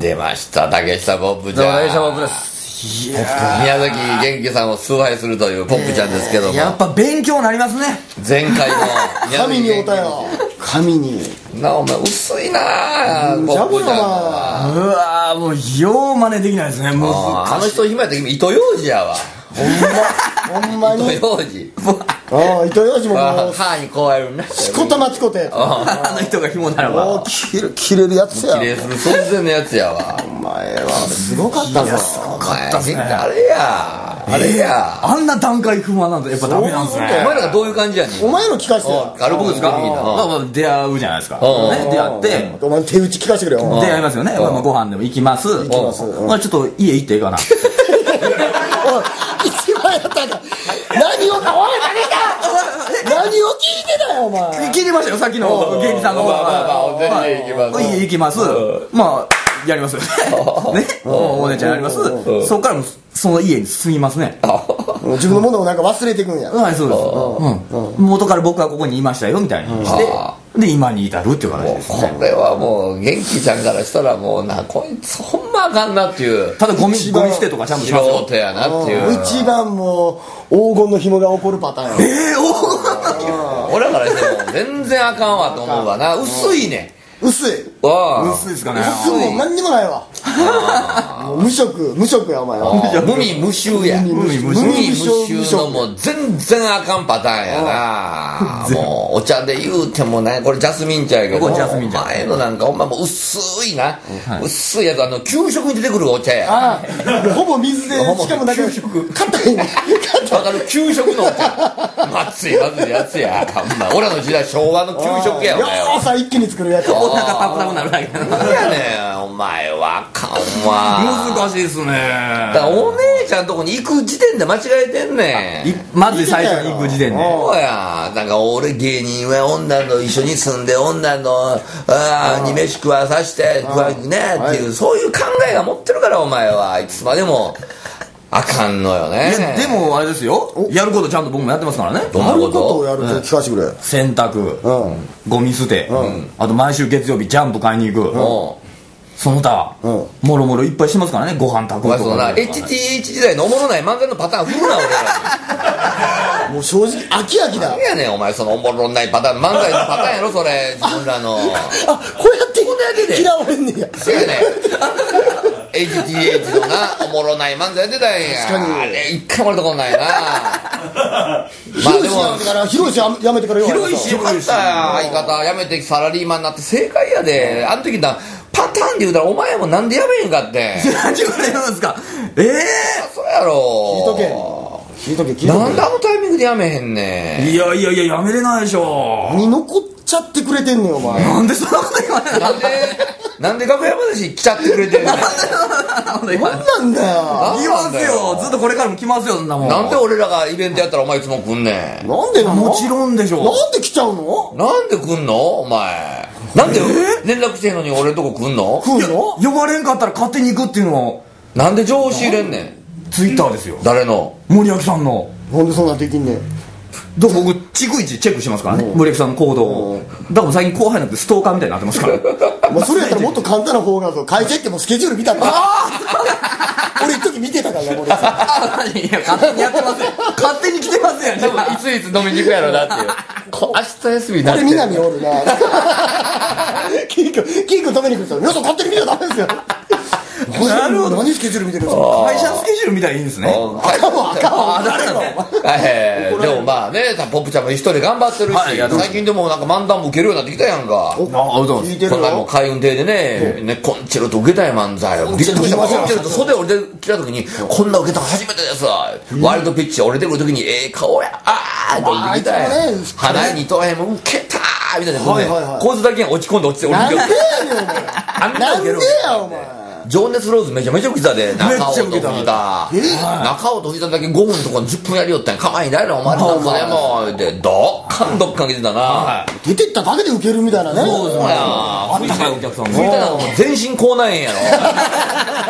出ました竹下ポップちゃん。 竹下ポップです。 宮崎元気さんを崇拝するというポップちゃんですけども、 やっぱ勉強になりますね。 前回の神におたよ。神にな、お前薄いなポップちゃんは。 うわー、もうよう真似できないですね。もうあの人暇やったら糸ようじやわ。 ほんまに糸ようじ。 糸ようじももう歯にこうやるね。 しこたまちこてあの人が紐ならば切れるやつや。 綺麗する寸前のやつやわ。 お前はすごかったぞ。 お前あれやあれや。 あんな段階踏まなんとやっぱダメなんですね。 お前らがどういう感じやねん。 お前の聞かせてよ。 軽くですかみんな。 まあ出会うじゃないですか。ね、出会ってお前手打ち聞かせてくれよ。 出会いますよね。まあご飯でも行きます。まあちょっと家行っていいかな。 おい一番やったんだ。何をおい何を聞いてたよお前。 聞いてましたよ、さっきの元気さんの。家行きます。まあやりますよね。お姉ちゃんやります。そっからもその家に住みますね。 自分のものをなんか忘れていくんや。 はい、そうです。元から僕はここにいましたよみたいにして、で今に至るっていう形ですね。 これはもう元気ちゃんからしたらもうな、こいつほんまあかんなっていう。 ただゴミ捨てとかちゃんとしますよ。 素人やなっていう。 一番もう黄金の紐が起こるパターンや。 黄金の紐。 俺らからしても全然あかんわと思うわな。薄いね。 薄い。 薄いですかね。 薄いもん何にもないわ。もう無色やお前は。 無味無臭や。無味無臭のもう全然あかんパターンやな。もうお茶で言うてもね、これジャスミン茶やけど、前のなんかほんまもう薄いな、薄いやつ、給食に出てくるお茶や。 ほぼ水で、しかもなんか硬い。 わかる、給食のお茶。まずいやつや。俺らの時代昭和の給食やお前は。 朝一気に作るやつ。 お腹タプタプなるだけ。 何やねんお前はあかんわ。 難しいですね。 だからお姉ちゃんとこに行く時点で間違えてんねん。 まず最初に行く時点で。 そうや。なんか俺芸人は女と一緒に住んで女のに飯食わさして食わねっていう、そういう考えが持ってるからお前はいつまでもあかんのよね。 いやでもあれですよ、やることちゃんと僕もやってますからね。 どんなことをやると聞かせてくれ。 洗濯、ゴミ捨て、あと毎週月曜日ジャンプ買いに行く、その他もろもろいっぱいしてますからね。ご飯炊くとか。 HTH 時代のおもろない漫才のパターン振るな俺らもう正直飽きだ。 何やねんお前、そのおもろないパターン、漫才のパターンやろそれ、自分らの。 こうやって嫌われんねや。 そうやねん。HTH のなおもろない漫才やってたんや。 確かにあれ一回も俺とこないな。 まあでもヒロシやめてからよかった。 よかった。相方辞めてサラリーマンになって正解やで。あの時だパターンで言うたらお前もなんで辞めへんかって何言われるんですか。 そうやろ。 聞いとけなんであのタイミングで辞めへんねん。 いややめれないでしょ。 何残っちゃってくれてんねんお前。 なんでそんなこと言われるの。 なんで楽屋話来ちゃってくれてるねん。 なんなんだよ。 来ますよ。ずっとこれからも来ますよ。そんなもん。 なんで俺らがイベントやったらお前いつも来んねん。 なんでなの。 もちろんでしょう。 なんで来ちゃうの。 なんで来んのお前。なんで連絡してんのに俺のとこ来んの。 来んの。 呼ばれんかったら勝手に行くっていうのを。 なんで情報仕入れんねん。 ツイッターですよ。 誰の。 森脇さんの。 なんでそんなんできんねん。 僕逐一チェックしてますからね、森脇さんの行動を。だから最近後輩なんてストーカーみたいになってますから。 まあそれやったらもっと簡単な方が会社行ってもスケジュール見たから。俺一時見てたからな森さん。 いや勝手にやってますよ。勝手に来てますやん。 いついつ飲みに行くやろなっていう。明日休みになって。 これ南おるな。キーク止めに来る人皆さん勝手に見ちゃダメですよ。 なるほど。 何スケジュール見てるんですか。 会社スケジュール見たらいいんですね。 赤はでもまあね、ポップちゃんも一人で頑張ってるし、最近でもなんか漫談も受けるようになってきたやんか。 聞いてるこんなも海運亭でねコンチェルト受けたや漫才を。びっくりした。コンチェルト袖降りてきた時にこんな受けたの初めてですわ。ワイルドピッチ降りてくる時に顔やって降りてきたやん。鼻にとへんも受けたーみたいな。こいつだけが落ち込んで落ちて降りてきた。 なんでやお前。 情熱ローズめちゃめちゃ受けたで。中尾と藤田。中尾と藤田だけ5分とか10分やりよったんや。構いないのお前なんかでもでどっかん出てたな。 出てっただけで受けるみたいなね。 そうや。 あったかいお客さんも。 藤田なんかもう全身口内炎やろ。それ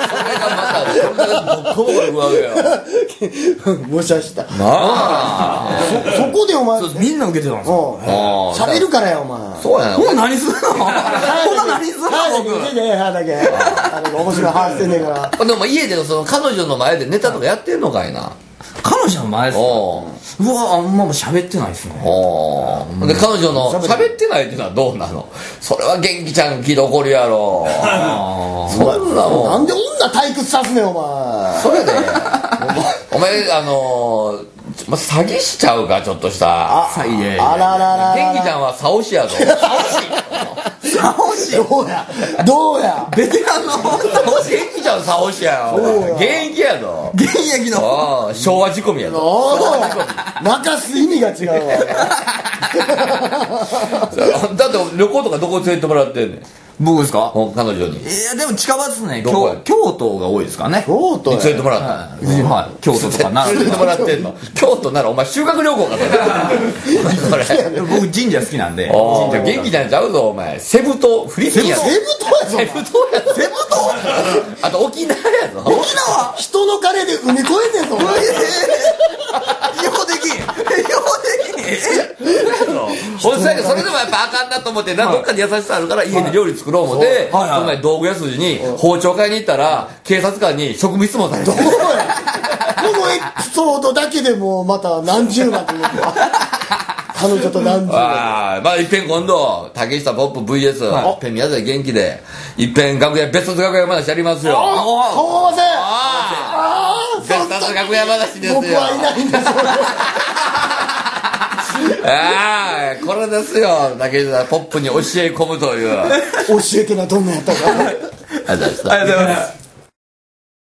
こんなボッコボコで食うわけよ。 模写した。 なあ。 そこでお前、 みんな受けてたんですよ。 喋るからよ、お前。 そうやな。 ほん何するのほん何するの僕。 歯だけ、歯だけ。面白い歯してんねんから。 でも家でその彼女の前でネタとかやってんのかいな。 彼女の前ですか。うわ、あんま喋ってないですね。 で、彼女の喋ってないっていうのはどうなの？それは元気ちゃん聞いて怒るやろ。そんなもん。 なんで女退屈さすねん、お前。 それで、お前、詐欺しちゃうか、ちょっとした。 あららら。 元気ちゃんはサオシやぞ。 サオシどうやベテランの元気ちゃんサオシやよ。現役やぞ。 現役の。 昭和仕込みやぞ。 任す意味が違うわ。 だって旅行とかどこ連れてってもらってんねん。 僕ですか？ 彼女に。 でも近場ですね。 どこや？ 京都が多いですかね。 京都連れてもらった。 はい。京都とかな。 連れてもらってんの。京都ならお前修学旅行かそれ。 僕神社好きなんで。 神社元気じゃんちゃうぞお前。セブ島フィリピンやぞ。 セブ島やぞ。 セブ島？ あと沖縄やぞ。 沖縄？ 人の金で海越えてんぞ。 ようできん。 ほんとやけどそれでもやっぱあかんなと思ってどっかで優しさあるから家に料理作ろう思ってこの前道具屋筋に包丁買いに行ったら警察官に職務質問されてこのエピソードだけでもうまた何十万と思って彼女と何十万まあいっぺん今度竹下ポップ VS いっぺん宮崎元気でいっぺん楽屋別冊楽屋話やりますよ。 顔合わせ別冊楽屋話ですよ。 僕はいないんですよ。 これですよ竹下ポップに教え込むという教えてなどんなやったか。 ありがとうございます。